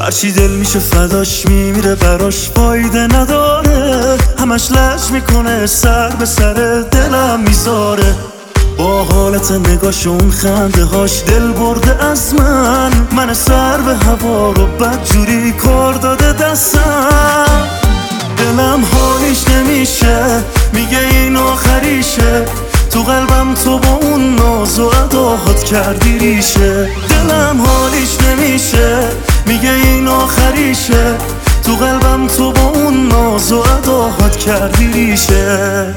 هرچی دل میشه فداش میمیره براش فایده نداره، همش لج میکنه سر به سر دلم میذاره. با حالت نگاش اون خنده هاش دل برده از من سر به هوا رو بدجوری کار داده دستم. دلم حالیش نمیشه، میگه این آخریشه، تو قلبم تو با اون ناز و اداهات کردی ریشه. دلم حالیش نمیشه، میگه این آخریشه، تو قلبم تو با اون ناز و اداهات کردی ریشه.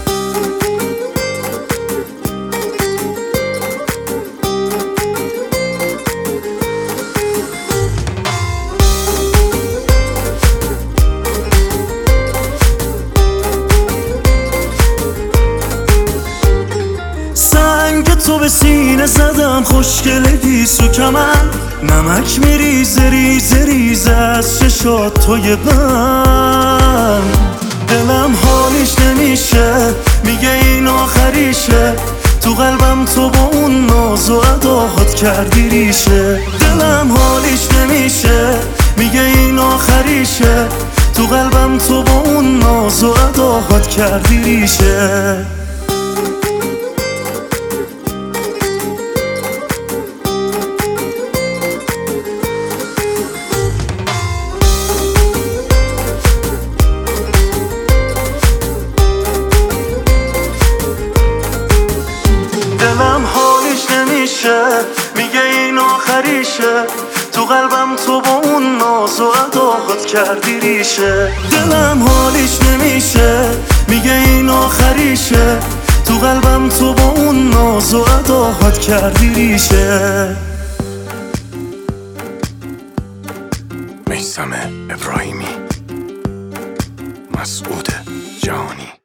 تو به سینه زدم خوشگله گیسو کمن، نمک میریزه ریزه ریزه از چشات توی من. دلم حالیش نمیشه، میگه این آخریشه، تو قلبم تو با اون ناز و اداهات کردی ریشه. دلم حالیش نمیشه، میگه این آخریشه، تو قلبم تو با اون ناز و اداهات کردی ریشه. دلم حالیش نمیشه، میگه این آخریشه، تو قلبم تو با اون ناز و اداهات کردی ریشه. دلم حالیش نمیشه، میگه این آخریشه، تو قلبم تو با اون ناز و اداهات کردی ریشه. میثم ابراهیمی، مسعود جهانی.